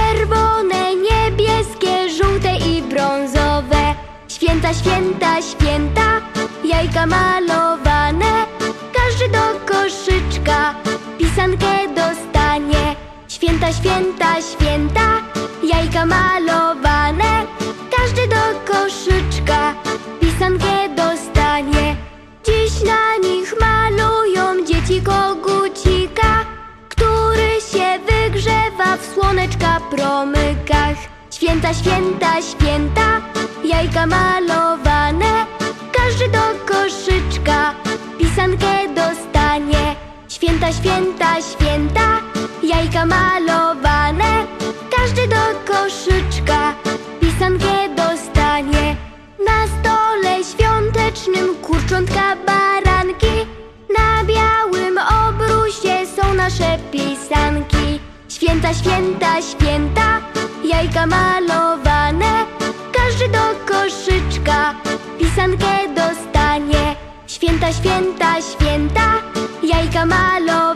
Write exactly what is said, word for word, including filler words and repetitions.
Czerwone, niebieskie, żółte i brązowe. Święta, święta, święta, jajka malowane. Każdy do koszyczka pisankę dostanie. Święta, święta, święta, jajka malowane. Każdy do koszyczka pisankę dostanie. Dziś na nich malują dzieci kogucika, który się wygrzewa w słoneczka promykach. Święta, święta, święta, jajka malowane. Każdy do koszyczka pisankę dostanie. Święta, święta, święta, jajka malowane. Każdy do koszyczka pisankę dostanie. Na stole świątecznym kurczątka, baranki. Na białym obrusie są nasze pisanki. Święta, święta, święta, jajka malowane. Każdy do koszyczka pisankę dostanie. Święta, święta, święta, jajka malowane.